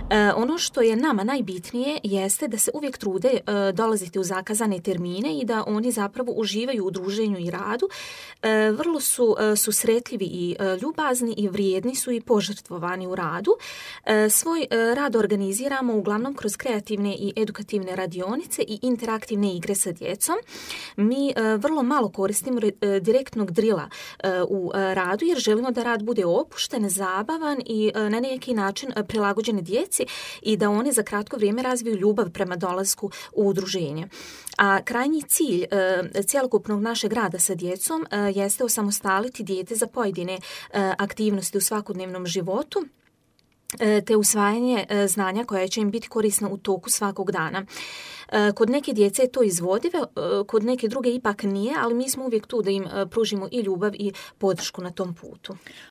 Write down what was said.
Ono što je nama najbitnije jeste da se uvijek trude dolaziti u zakazane termine i da oni zapravo uživaju u druženju i radu. Vrlo su susretljivi i ljubazni i vrijedni su i požrtvovani u radu. Svoj rad organiziramo uglavnom kroz kreativne i edukativne radionice i interaktivne igre sa djecom. Mi vrlo malo koristimo direktnog drila u radu jer želimo da rad bude opušten, zabavan i na neki način prilagođen djeci i da one za kratko vrijeme razviju ljubav prema dolasku u udruženje. A krajnji cilj cjelokupnog našeg rada sa djecom jeste osamostaliti dijete za pojedine aktivnosti u svakodnevnom životu te usvajanje znanja koja će im biti korisna u toku svakog dana. Kod neke djece je to izvodivo, kod neke druge ipak nije, ali mi smo uvijek tu da im pružimo i ljubav i podršku na tom putu.